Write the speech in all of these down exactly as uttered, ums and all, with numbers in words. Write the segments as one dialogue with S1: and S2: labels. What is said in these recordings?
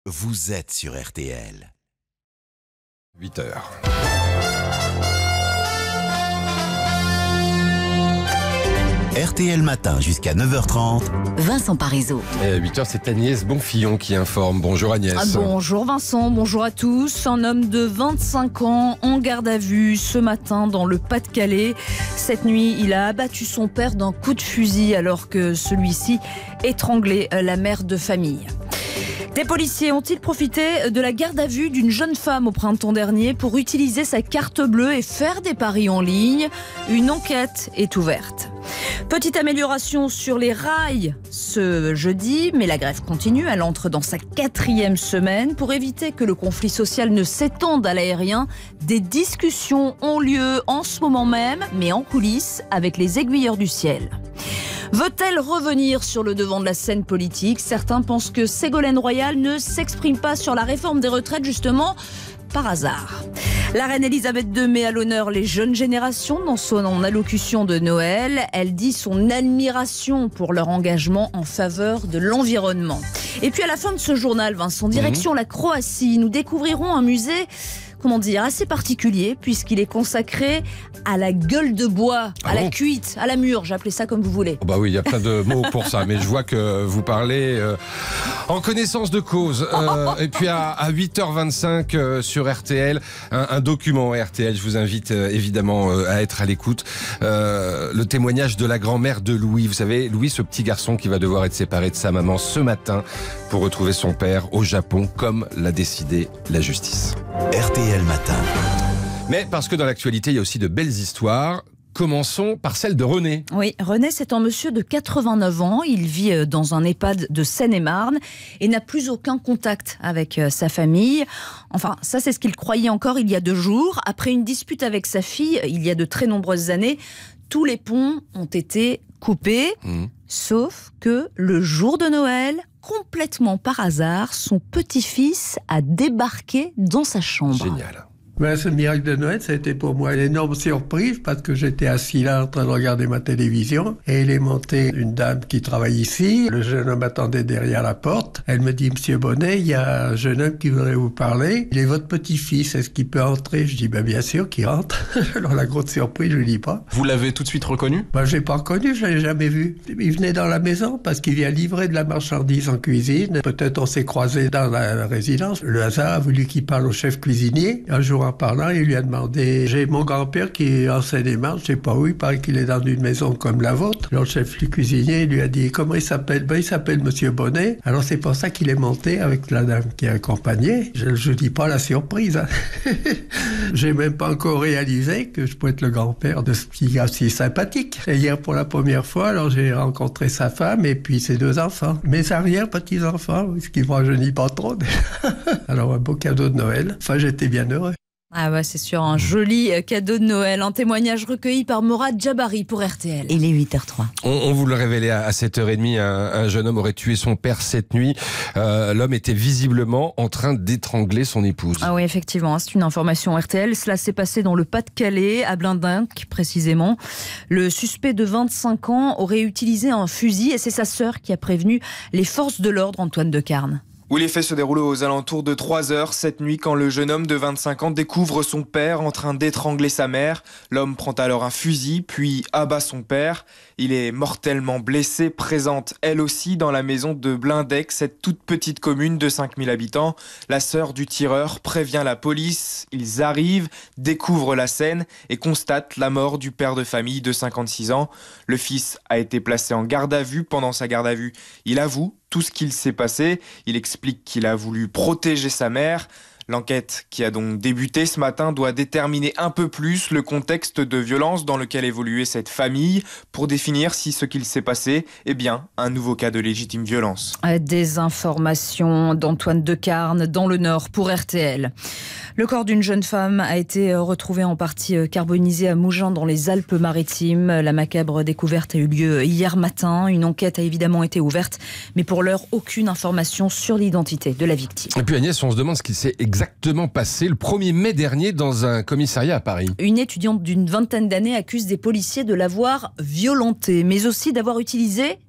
S1: vous êtes sur R T L.
S2: huit heures.
S1: R T L Matin jusqu'à neuf heures trente.
S3: Vincent Parisot.
S2: Et à huit heures, c'est Agnès Bonfillon qui informe. Bonjour Agnès.
S4: Ah, bonjour Vincent, bonjour à tous. Un homme de vingt-cinq ans en garde à vue ce matin dans le Pas-de-Calais. Cette nuit, il a abattu son père d'un coup de fusil alors que celui-ci étranglait la mère de famille. Des policiers ont-ils profité de la garde à vue d'une jeune femme au printemps dernier pour utiliser sa carte bleue et faire des paris en ligne? Une enquête est ouverte. Petite amélioration sur les rails ce jeudi, mais la grève continue. Elle entre dans sa quatrième semaine. Pour éviter que le conflit social ne s'étende à l'aérien, des discussions ont lieu en ce moment même, mais en coulisses, avec les aiguilleurs du ciel. Veut-elle revenir sur le devant de la scène politique? Certains pensent que Ségolène Royal ne s'exprime pas sur la réforme des retraites, justement, par hasard. La reine Elisabeth deux met à l'honneur les jeunes générations dans son allocution de Noël. Elle dit son admiration pour leur engagement en faveur de l'environnement. Et puis à la fin de ce journal, Vincent, direction la Croatie, nous découvrirons un musée, comment dire, assez particulier, puisqu'il est consacré à la gueule de bois,
S2: Ah
S4: à
S2: bon
S4: la cuite, à la mûre, j'appelais ça comme vous voulez.
S2: Oh bah oui, il y a plein de mots pour ça, mais je vois que vous parlez euh, en connaissance de cause. Euh, et puis à, à huit heures vingt-cinq euh, sur R T L, un, un document R T L, je vous invite euh, évidemment euh, à être à l'écoute. Euh, le témoignage de la grand-mère de Louis. Vous savez, Louis, ce petit garçon qui va devoir être séparé de sa maman ce matin pour retrouver son père au Japon, comme l'a décidé la justice.
S1: R T L Matin.
S2: Mais parce que dans l'actualité, il y a aussi de belles histoires. Commençons par celle de René.
S4: Oui, René, c'est un monsieur de quatre-vingt-neuf ans. Il vit dans un EHPAD de Seine-et-Marne et n'a plus aucun contact avec sa famille. Enfin, ça, c'est ce qu'il croyait encore il y a deux jours. Après une dispute avec sa fille, il y a de très nombreuses années, tous les ponts ont été coupés. Mmh. Sauf que le jour de Noël, complètement par hasard, son petit-fils a débarqué dans sa chambre.
S2: Génial.
S5: Ben, ce miracle de Noël, ça a été pour moi une énorme surprise parce que j'étais assis là en train de regarder ma télévision et il est monté une dame qui travaille ici. Le jeune homme attendait derrière la porte. Elle me dit, Monsieur Bonnet, il y a un jeune homme qui voudrait vous parler. Il est votre petit-fils, est-ce qu'il peut entrer? Je dis, ben bien sûr qu'il rentre. Alors la grosse surprise, je lui dis pas.
S6: Vous l'avez tout de suite reconnu?
S5: Ben, je l'ai pas reconnu, je l'ai jamais vu. Il venait dans la maison parce qu'il vient livrer de la marchandise en cuisine. Peut-être on s'est croisés dans la résidence. Le hasard a voulu qu'il parle au chef cuisinier. Un jour, en parlant, il lui a demandé, j'ai mon grand-père qui est en Seine-et-Marne, je sais pas où, il paraît qu'il est dans une maison comme la vôtre. Alors le chef du cuisinier lui a dit, comment il s'appelle? Ben il s'appelle Monsieur Bonnet. Alors c'est pour ça qu'il est monté avec la dame qui a accompagné. Je ne dis pas la surprise. Hein. J'ai même pas encore réalisé que je pouvais être le grand-père de ce petit gars si sympathique. Et hier pour la première fois, alors j'ai rencontré sa femme et puis ses deux enfants. Mes arrière-petits-enfants, ce qui ne rajeunit pas trop. Alors un beau cadeau de Noël. Enfin j'étais bien heureux.
S4: Ah ouais, c'est sûr, un joli cadeau de Noël. Un témoignage recueilli par Morad Djabari pour R T L.
S3: Il est huit heures trois.
S2: On, on vous le révélait à, à sept heures trente, un, un jeune homme aurait tué son père cette nuit. Euh, l'homme était visiblement en train d'étrangler son épouse.
S4: Ah oui, effectivement, c'est une information R T L. Cela s'est passé dans le Pas-de-Calais, à Blindinck précisément. Le suspect de vingt-cinq ans aurait utilisé un fusil et c'est sa sœur qui a prévenu les forces de l'ordre, Antoine Decarne.
S7: Où les faits se déroulent aux alentours de trois heures cette nuit quand le jeune homme de vingt-cinq ans découvre son père en train d'étrangler sa mère. L'homme prend alors un fusil puis abat son père. Il est mortellement blessé, présente elle aussi dans la maison de Blindecq, cette toute petite commune de cinq mille habitants. La sœur du tireur prévient la police. Ils arrivent, découvrent la scène et constatent la mort du père de famille de cinquante-six ans. Le fils a été placé en garde à vue. Pendant sa garde à vue, il avoue tout ce qu'il s'est passé. Il explique qu'il a voulu protéger sa mère. L'enquête qui a donc débuté ce matin doit déterminer un peu plus le contexte de violence dans lequel évoluait cette famille pour définir si ce qu'il s'est passé est bien un nouveau cas de légitime violence.
S4: Des informations d'Antoine Decarne dans le Nord pour R T L. Le corps d'une jeune femme a été retrouvé en partie carbonisé à Mougins dans les Alpes-Maritimes. La macabre découverte a eu lieu hier matin. Une enquête a évidemment été ouverte, mais pour l'heure, aucune information sur l'identité de la victime.
S2: Et puis Agnès, on se demande ce qui s'est exactement passé le premier mai dernier dans un commissariat à Paris.
S4: Une étudiante d'une vingtaine d'années accuse des policiers de l'avoir violentée, mais aussi d'avoir utilisé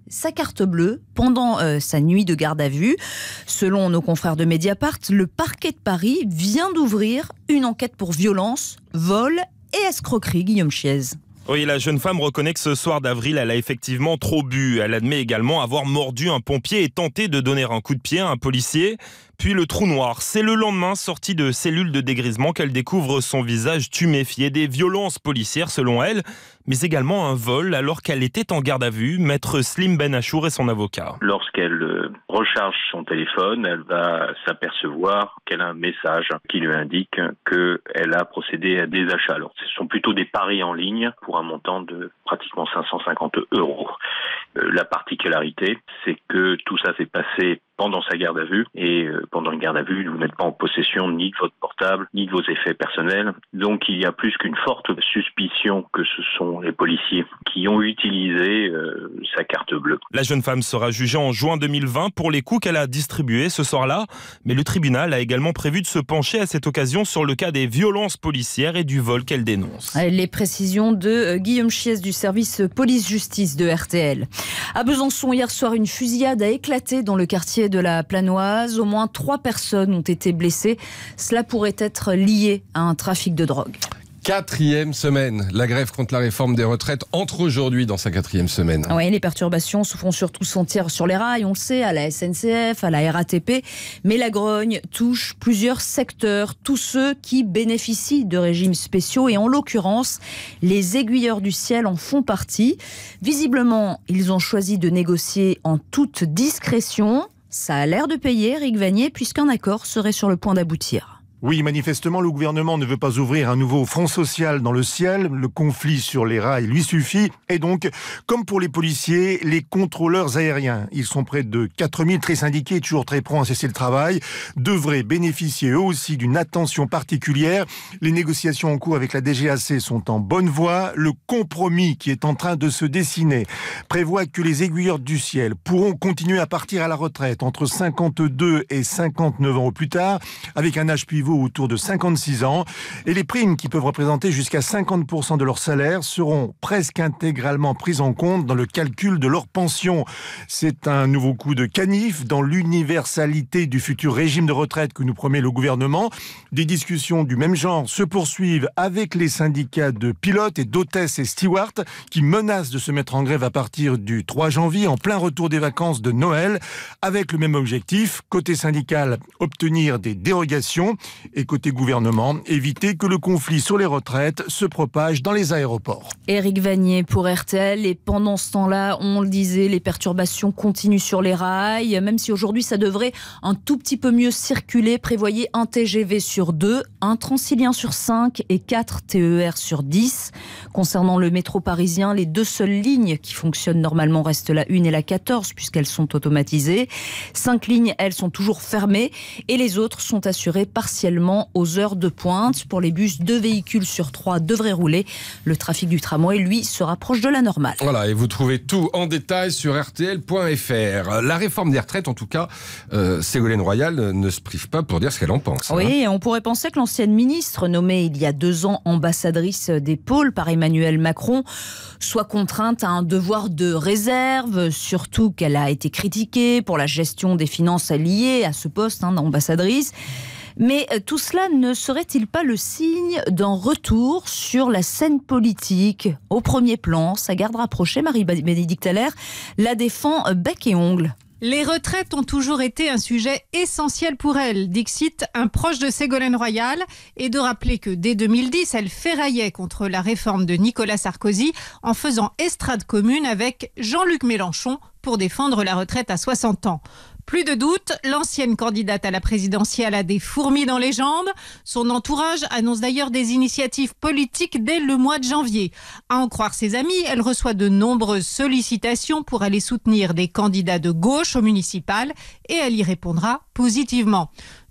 S4: sa carte bleue pendant euh, sa nuit de garde à vue. Selon nos confrères de Mediapart, le parquet de Paris vient d'ouvrir une enquête pour violence, vol et escroquerie. Guillaume Chiez.
S6: Oui, la jeune femme reconnaît que ce soir d'avril, elle a effectivement trop bu. Elle admet également avoir mordu un pompier et tenté de donner un coup de pied à un policier. Puis le trou noir, c'est le lendemain, sortie de cellules de dégrisement, qu'elle découvre son visage tuméfié. Des violences policières selon elle, mais également un vol alors qu'elle était en garde à vue. Maître Slim Ben Achour est son avocat.
S8: Lorsqu'elle recharge son téléphone, elle va s'apercevoir qu'elle a un message qui lui indique qu'elle a procédé à des achats. Alors, ce sont plutôt des paris en ligne pour un montant de pratiquement cinq cent cinquante euros. La particularité, c'est que tout ça s'est passé pendant sa garde à vue. Et pendant une garde à vue, vous n'êtes pas en possession ni de votre portable, ni de vos effets personnels. Donc il y a plus qu'une forte suspicion que ce sont les policiers qui ont utilisé euh, sa carte bleue.
S6: La jeune femme sera jugée en juin deux mille vingt pour les coups qu'elle a distribués ce soir-là. Mais le tribunal a également prévu de se pencher à cette occasion sur le cas des violences policières et du vol qu'elle dénonce.
S4: Les précisions de Guillaume Chiez du service police-justice de R T L. À Besançon, hier soir, une fusillade a éclaté dans le quartier de la Planoise. Au moins trois personnes ont été blessées. Cela pourrait être lié à un trafic de drogue.
S2: Quatrième semaine, la grève contre la réforme des retraites entre aujourd'hui dans sa quatrième semaine.
S4: Oui, les perturbations se font surtout sentir sur les rails, on le sait, à la S N C F, à la R A T P. Mais la grogne touche plusieurs secteurs, tous ceux qui bénéficient de régimes spéciaux. Et en l'occurrence, les aiguilleurs du ciel en font partie. Visiblement, ils ont choisi de négocier en toute discrétion. Ça a l'air de payer, Éric Vanier, puisqu'un accord serait sur le point d'aboutir.
S9: Oui, manifestement, le gouvernement ne veut pas ouvrir un nouveau front social dans le ciel. Le conflit sur les rails lui suffit. Et donc, comme pour les policiers, les contrôleurs aériens, ils sont près de quatre mille très syndiqués, toujours très prompts à cesser le travail, devraient bénéficier eux aussi d'une attention particulière. Les négociations en cours avec la D G A C sont en bonne voie. Le compromis qui est en train de se dessiner prévoit que les aiguilleurs du ciel pourront continuer à partir à la retraite entre cinquante-deux et cinquante-neuf ans au plus tard, avec un âge pivot autour de cinquante-six ans. Et les primes qui peuvent représenter jusqu'à cinquante pour cent de leur salaire seront presque intégralement prises en compte dans le calcul de leur pension. C'est un nouveau coup de canif dans l'universalité du futur régime de retraite que nous promet le gouvernement. Des discussions du même genre se poursuivent avec les syndicats de pilotes et d'hôtesses et stewards qui menacent de se mettre en grève à partir du trois janvier en plein retour des vacances de Noël, avec le même objectif, côté syndical, obtenir des dérogations. Et côté gouvernement, éviter que le conflit sur les retraites se propage dans les aéroports.
S4: Éric Vanier pour R T L. Et pendant ce temps-là, on le disait, les perturbations continuent sur les rails. Même si aujourd'hui, ça devrait un tout petit peu mieux circuler. Prévoyez un T G V sur deux, un Transilien sur cinq et quatre T E R sur dix. Concernant le métro parisien, les deux seules lignes qui fonctionnent normalement restent la une et la quatorze, puisqu'elles sont automatisées. Cinq lignes, elles, sont toujours fermées. Et les autres sont assurées partiellement aux heures de pointe. Pour les bus, deux véhicules sur trois devraient rouler. Le trafic du tramway, lui, se rapproche de la normale.
S2: Voilà, et vous trouvez tout en détail sur R T L point F R. La réforme des retraites, en tout cas, euh, Ségolène Royal ne se prive pas pour dire ce qu'elle en pense.
S4: Oui,
S2: hein.
S4: On pourrait penser que l'ancienne ministre, nommée il y a deux ans ambassadrice des pôles par Emmanuel Macron, soit contrainte à un devoir de réserve, surtout qu'elle a été critiquée pour la gestion des finances liées à ce poste hein, d'ambassadrice. Mais tout cela ne serait-il pas le signe d'un retour sur la scène politique au premier plan? Sa garde rapprochée, Marie-Bénédicte Allaire, la défend bec et ongle.
S10: Les retraites ont toujours été un sujet essentiel pour elle, dixit un proche de Ségolène Royal, et de rappeler que dès deux mille dix, elle ferraillait contre la réforme de Nicolas Sarkozy en faisant estrade commune avec Jean-Luc Mélenchon pour défendre la retraite à soixante ans. Plus de doute, l'ancienne candidate à la présidentielle a des fourmis dans les jambes. Son entourage annonce d'ailleurs des initiatives politiques dès le mois de janvier. À en croire ses amis, elle reçoit de nombreuses sollicitations pour aller soutenir des candidats de gauche au municipal et elle y répondra positivement.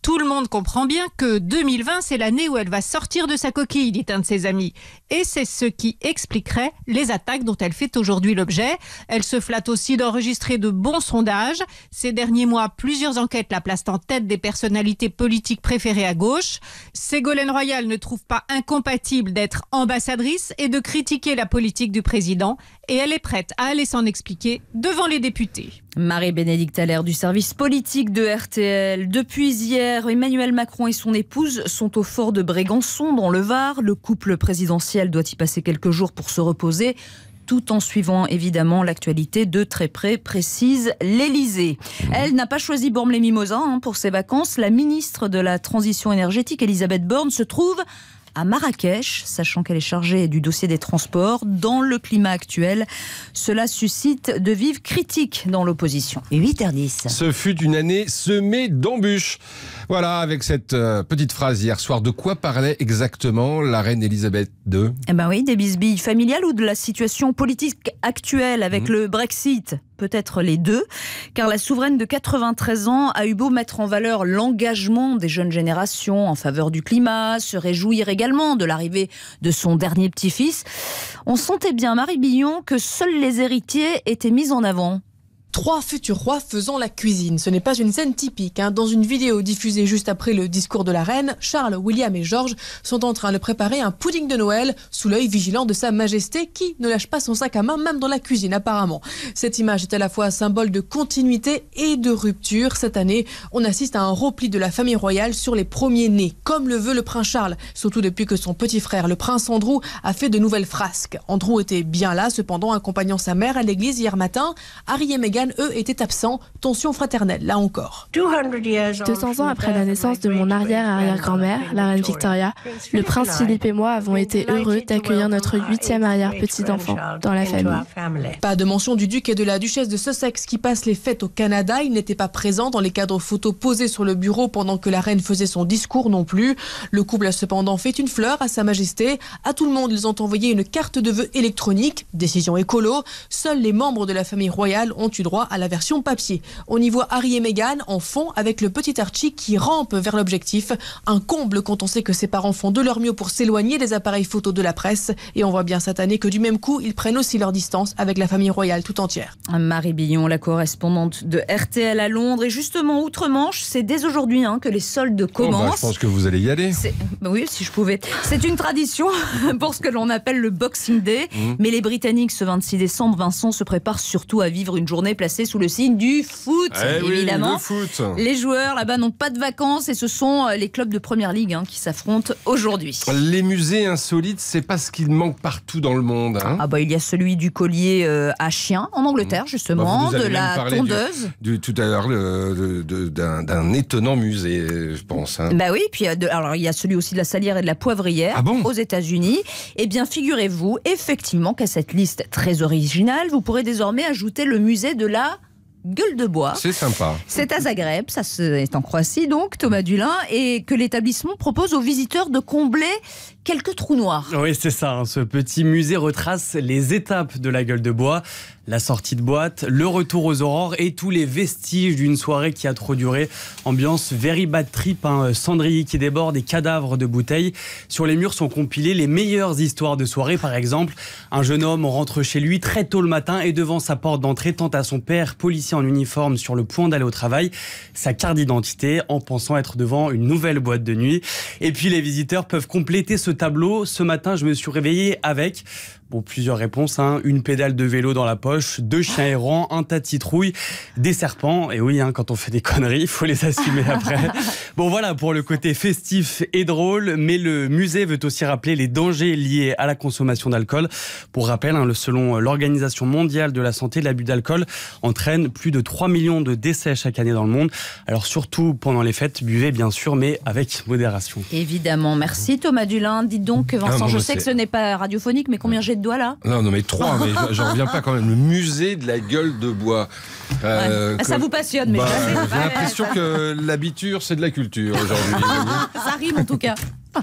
S10: Tout le monde comprend bien que deux mille vingt, c'est l'année où elle va sortir de sa coquille, dit un de ses amis. Et c'est ce qui expliquerait les attaques dont elle fait aujourd'hui l'objet. Elle se flatte aussi d'enregistrer de bons sondages. Ces derniers mois, plusieurs enquêtes la placent en tête des personnalités politiques préférées à gauche. Ségolène Royal ne trouve pas incompatible d'être ambassadrice et de critiquer la politique du président. Et elle est prête à aller s'en expliquer devant les députés.
S4: Marie-Bénédicte Allaire du service politique de R T L. Depuis hier, Emmanuel Macron et son épouse sont au fort de Brégançon, dans le Var. Le couple présidentiel doit y passer quelques jours pour se reposer, tout en suivant évidemment l'actualité de très près, précise l'Élysée. Elle n'a pas choisi Bormes-les-Mimosas hein, pour ses vacances. La ministre de la Transition énergétique, Elisabeth Borne, se trouve à Marrakech, sachant qu'elle est chargée du dossier des transports. Dans le climat actuel, cela suscite de vives critiques dans l'opposition.
S3: huit heures dix.
S2: Ce fut une année semée d'embûches. Voilà, avec cette euh, petite phrase hier soir, de quoi parlait exactement la reine Elisabeth deux ?
S4: Eh ben oui, des bisbilles familiales ou de la situation politique actuelle avec mmh. le Brexit ? Peut-être les deux, car la souveraine de quatre-vingt-treize ans a eu beau mettre en valeur l'engagement des jeunes générations en faveur du climat, se réjouir également de l'arrivée de son dernier petit-fils. On sentait bien, Marie Billon, que seuls les héritiers étaient mis en avant.
S11: Trois futurs rois faisant la cuisine. Ce n'est pas une scène typique. Hein. Dans une vidéo diffusée juste après le discours de la reine, Charles, William et George sont en train de préparer un pudding de Noël sous l'œil vigilant de sa majesté qui ne lâche pas son sac à main, même dans la cuisine apparemment. Cette image est à la fois un symbole de continuité et de rupture. Cette année, on assiste à un repli de la famille royale sur les premiers-nés, comme le veut le prince Charles, surtout depuis que son petit frère, le prince Andrew, a fait de nouvelles frasques. Andrew était bien là, cependant, accompagnant sa mère à l'église hier matin. Harry et Meghan, eux, étaient absents. Tension fraternelle, là encore.
S12: deux cents ans après la naissance de mon arrière-arrière-grand-mère, la reine Victoria, le prince Philippe et moi avons été heureux d'accueillir notre huitième arrière-petit-enfant dans la famille.
S11: Pas de mention du duc et de la duchesse de Sussex qui passent les fêtes au Canada. Ils n'étaient pas présents dans les cadres photos posés sur le bureau pendant que la reine faisait son discours non plus. Le couple a cependant fait une fleur à sa majesté. À tout le monde, ils ont envoyé une carte de vœux électronique. Décision écolo. Seuls les membres de la famille royale ont eu droit à la version papier. On y voit Harry et Meghan en fond avec le petit Archie qui rampe vers l'objectif. Un comble quand on sait que ses parents font de leur mieux pour s'éloigner des appareils photos de la presse. Et on voit bien cette année que du même coup, ils prennent aussi leur distance avec la famille royale tout entière.
S4: Marie Billon, la correspondante de R T L à Londres. Et justement, outre-Manche, c'est dès aujourd'hui hein, que les soldes commencent.
S2: Oh bah, je pense que vous allez y aller.
S4: Bah oui, si je pouvais. C'est une tradition pour ce que l'on appelle le Boxing Day. Mmh. Mais les Britanniques, ce vingt-six décembre, Vincent, se préparent surtout à vivre une journée placée sous le signe du foot,
S2: eh
S4: évidemment.
S2: Oui, le foot.
S4: Les joueurs là-bas n'ont pas de vacances et ce sont les clubs de Première Ligue hein, qui s'affrontent aujourd'hui.
S2: Les musées insolites, c'est pas ce qu'il manque partout dans le monde. Hein.
S4: Ah bah il y a celui du collier euh, à chien en Angleterre justement, bah de la tondeuse.
S2: Du, du, tout à l'heure de, de, d'un, d'un étonnant musée, je pense. Hein.
S4: Bah oui, puis de, alors il y a celui aussi de la salière et de la poivrière
S2: ah bon
S4: aux États-Unis. Eh bien figurez-vous effectivement qu'à cette liste très originale, vous pourrez désormais ajouter le musée de la Gueule de bois.
S2: C'est sympa.
S4: C'est à Zagreb, ça c'est en Croatie donc, Thomas Dulin, et que l'établissement propose aux visiteurs de combler quelques trous noirs.
S13: Oui, c'est ça. Hein. Ce petit musée retrace les étapes de la Gueule de bois, la sortie de boîte, le retour aux aurores et tous les vestiges d'une soirée qui a trop duré. Ambiance very bad trip, hein. Cendrier qui déborde et cadavres de bouteilles. Sur les murs sont compilées les meilleures histoires de soirée. Par exemple, un jeune homme rentre chez lui très tôt le matin et devant sa porte d'entrée tente à son père, policier en uniforme sur le point d'aller au travail, sa carte d'identité en pensant être devant une nouvelle boîte de nuit. Et puis les visiteurs peuvent compléter ce tableau. Ce matin, je me suis réveillé avec... Bon, plusieurs réponses, hein. Une pédale de vélo dans la poche, deux chiens errants, un tas de citrouilles, des serpents. Et oui, hein, quand on fait des conneries, il faut les assumer après. Bon, voilà pour le côté festif et drôle. Mais le musée veut aussi rappeler les dangers liés à la consommation d'alcool. Pour rappel, hein, selon l'Organisation mondiale de la santé, l'abus d'alcool entraîne plus de trois millions de décès chaque année dans le monde. Alors surtout pendant les fêtes, buvez bien sûr, mais avec modération.
S4: Évidemment. Merci Thomas Dulin. Dites donc, Vincent, ah non, je sais c'est... que ce n'est pas radiophonique, mais combien j'ai de doigts là ?
S2: Non, non, mais trois, mais j'en reviens pas quand même. Le musée de la Gueule de bois.
S4: Euh, ouais. Ça vous passionne, mais
S2: bah,
S4: je sais.
S2: J'ai l'impression que l'habiture, c'est de la culture aujourd'hui.
S4: Ça rime en tout cas.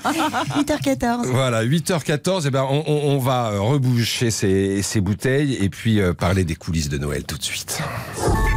S3: huit heures quatorze.
S2: Voilà, huit heures quatorze, et ben on, on, on va reboucher ces, ces bouteilles et puis euh, parler des coulisses de Noël tout de suite.